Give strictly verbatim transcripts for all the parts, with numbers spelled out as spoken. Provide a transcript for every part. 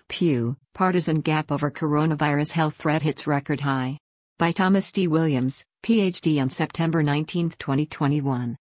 Pew, Partisan Gap Over Coronavirus Health Threat Hits Record High. By Thomas D. Williams, P H D on September nineteenth, twenty twenty-one.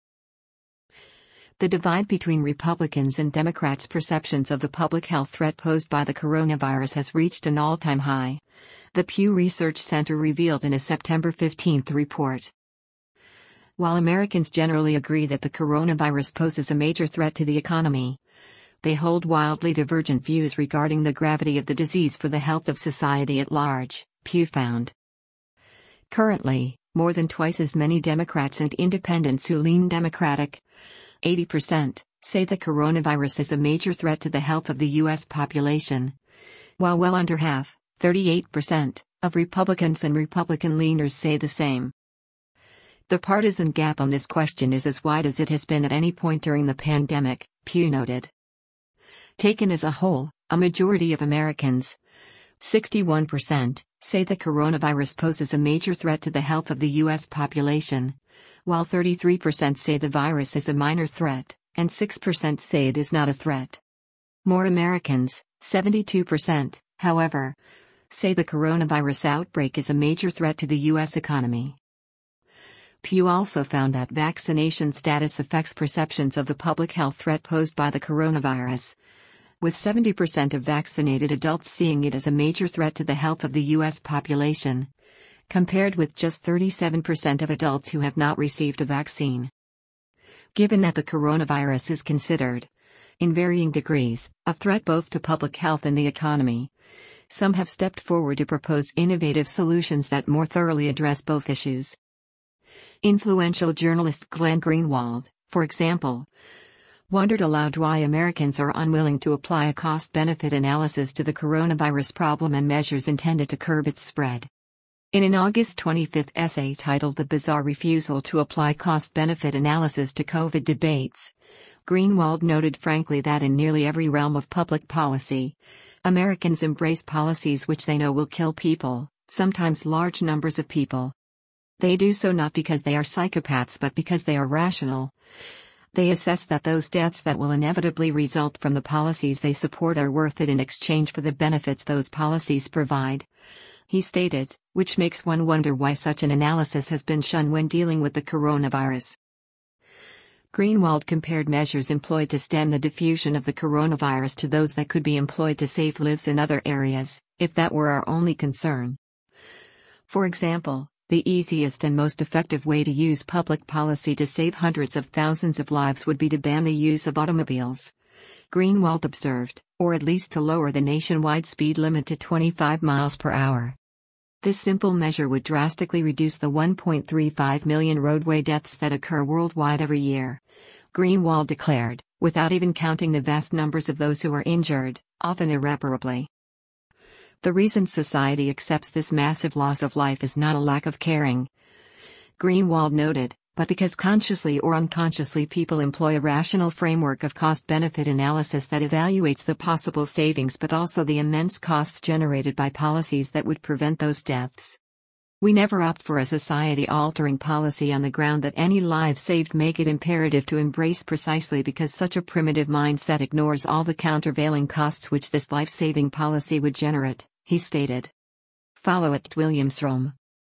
The divide between Republicans and Democrats' perceptions of the public health threat posed by the coronavirus has reached an all-time high, the Pew Research Center revealed in a September fifteenth report. While Americans generally agree that the coronavirus poses a major threat to the economy, they hold wildly divergent views regarding the gravity of the disease for the health of society at large, Pew found. Currently, more than twice as many Democrats and independents who lean Democratic, eighty percent, say the coronavirus is a major threat to the health of the U S population, while well under half, thirty-eight percent, of Republicans and Republican leaners say the same. The partisan gap on this question is as wide as it has been at any point during the pandemic, Pew noted. Taken as a whole, a majority of Americans, sixty-one percent, say the coronavirus poses a major threat to the health of the U S population, while thirty-three percent say the virus is a minor threat, and six percent say it is not a threat. More Americans, seventy-two percent, however, say the coronavirus outbreak is a major threat to the U S economy. Pew also found that vaccination status affects perceptions of the public health threat posed by the coronavirus, with seventy percent of vaccinated adults seeing it as a major threat to the health of the U S population, compared with just thirty-seven percent of adults who have not received a vaccine. Given that the coronavirus is considered, in varying degrees, a threat both to public health and the economy, some have stepped forward to propose innovative solutions that more thoroughly address both issues. Influential journalist Glenn Greenwald, for example, wondered aloud why Americans are unwilling to apply a cost-benefit analysis to the coronavirus problem and measures intended to curb its spread. In an August twenty-fifth essay titled The Bizarre Refusal to Apply Cost-Benefit Analysis to COVID Debates, Greenwald noted frankly that in nearly every realm of public policy, Americans embrace policies which they know will kill people, sometimes large numbers of people. They do so not because they are psychopaths but because they are rational. They assess that those deaths that will inevitably result from the policies they support are worth it in exchange for the benefits those policies provide, he stated, which makes one wonder why such an analysis has been shunned when dealing with the coronavirus. Greenwald compared measures employed to stem the diffusion of the coronavirus to those that could be employed to save lives in other areas, if that were our only concern. For example, the easiest and most effective way to use public policy to save hundreds of thousands of lives would be to ban the use of automobiles, Greenwald observed, or at least to lower the nationwide speed limit to twenty-five miles per hour. This simple measure would drastically reduce the one point three five million roadway deaths that occur worldwide every year, Greenwald declared, without even counting the vast numbers of those who are injured, often irreparably. The reason society accepts this massive loss of life is not a lack of caring, Greenwald noted, but because consciously or unconsciously people employ a rational framework of cost-benefit analysis that evaluates the possible savings but also the immense costs generated by policies that would prevent those deaths. We never opt for a society-altering policy on the ground that any lives saved make it imperative to embrace precisely because such a primitive mindset ignores all the countervailing costs which this life-saving policy would generate, he stated. Follow at Williamsrom.